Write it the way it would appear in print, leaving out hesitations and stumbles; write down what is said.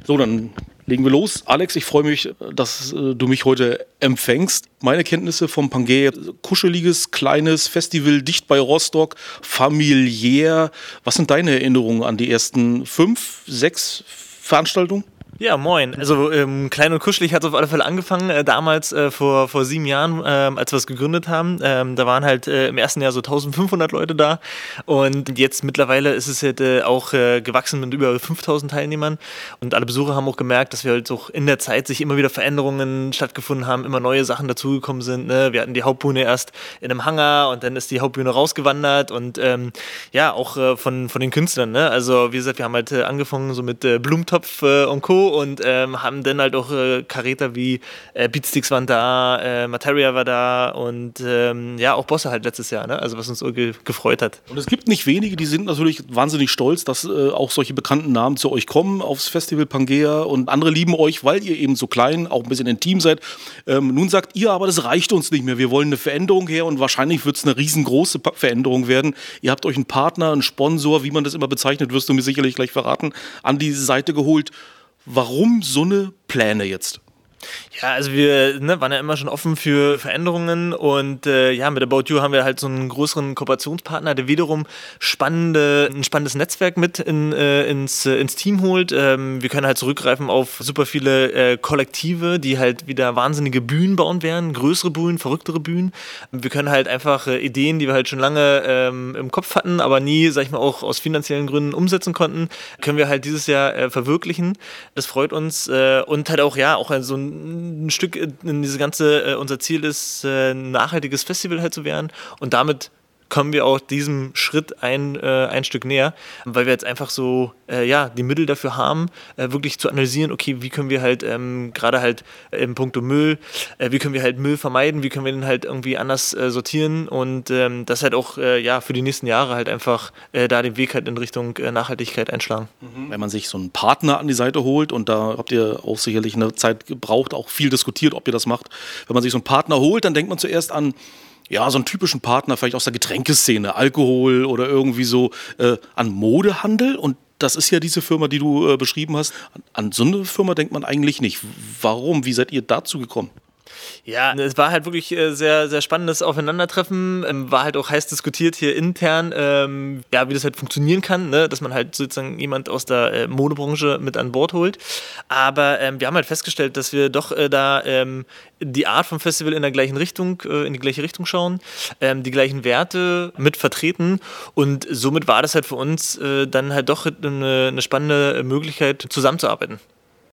So, dann legen wir los. Alex, ich freue mich, dass du mich heute empfängst. Meine Kenntnisse vom Pangea, kuscheliges, kleines Festival, dicht bei Rostock, familiär. Was sind deine Erinnerungen an die ersten 5, 6 Veranstaltungen? Ja, moin. Also klein und kuschelig hat es auf alle Fälle angefangen, damals vor 7 Jahren, als wir es gegründet haben. Da waren halt im ersten Jahr so 1500 Leute da und jetzt mittlerweile ist es halt auch gewachsen mit über 5000 Teilnehmern und alle Besucher haben auch gemerkt, dass wir halt auch in der Zeit sich immer wieder Veränderungen stattgefunden haben, immer neue Sachen dazugekommen sind. Ne? Wir hatten die Hauptbühne erst in einem Hangar und dann ist die Hauptbühne rausgewandert und ja, auch von den Künstlern. Ne? Also wie gesagt, wir haben halt angefangen so mit Blumentopf und Co. Und haben dann halt auch Karäter wie Beatsticks waren da, Materia war da und ja, auch Bosse halt letztes Jahr, ne? Also was uns gefreut hat. Und es gibt nicht wenige, die sind natürlich wahnsinnig stolz, dass auch solche bekannten Namen zu euch kommen aufs Festival Pangea und andere lieben euch, weil ihr eben so klein, auch ein bisschen intim seid. Nun sagt ihr aber, das reicht uns nicht mehr, wir wollen eine Veränderung her und wahrscheinlich wird es eine riesengroße Veränderung werden. Ihr habt euch einen Partner, einen Sponsor, wie man das immer bezeichnet, wirst du mir sicherlich gleich verraten, an die Seite geholt. Warum so eine Pläne jetzt? Ja, also wir waren ja immer schon offen für Veränderungen und ja, mit About You haben wir halt so einen größeren Kooperationspartner, der wiederum ein spannendes Netzwerk mit ins Team holt. Wir können halt zurückgreifen auf super viele Kollektive, die halt wieder wahnsinnige Bühnen bauen werden, größere Bühnen, verrücktere Bühnen. Wir können halt einfach Ideen, die wir halt schon lange im Kopf hatten, aber nie, sag ich mal, auch aus finanziellen Gründen umsetzen konnten, können wir halt dieses Jahr verwirklichen. Das freut uns und halt auch, ja, auch so ein Stück in diese ganze, unser Ziel ist, ein nachhaltiges Festival halt zu werden und damit kommen wir auch diesem Schritt ein Stück näher, weil wir jetzt einfach so ja, die Mittel dafür haben, wirklich zu analysieren, okay, wie können wir halt gerade halt im Punkto Müll, wie können wir halt Müll vermeiden, wie können wir den halt irgendwie anders sortieren und das halt auch ja, für die nächsten Jahre halt einfach da den Weg halt in Richtung Nachhaltigkeit einschlagen. Wenn man sich so einen Partner an die Seite holt und da habt ihr auch sicherlich eine Zeit gebraucht, auch viel diskutiert, ob ihr das macht, wenn man sich so einen Partner holt, dann denkt man zuerst an ja, so einen typischen Partner, vielleicht aus der Getränkeszene, Alkohol oder irgendwie so, an Modehandel. Und das ist ja diese Firma, die du beschrieben hast. An so eine Firma denkt man eigentlich nicht. Warum? Wie seid ihr dazu gekommen? Ja, es war halt wirklich sehr, sehr spannendes Aufeinandertreffen, war halt auch heiß diskutiert hier intern, ja, wie das halt funktionieren kann, ne? Dass man halt sozusagen jemand aus der Modebranche mit an Bord holt, aber wir haben halt festgestellt, dass wir doch da die Art vom Festival in die gleiche Richtung schauen, die gleichen Werte mit vertreten und somit war das halt für uns dann halt doch eine spannende Möglichkeit zusammenzuarbeiten.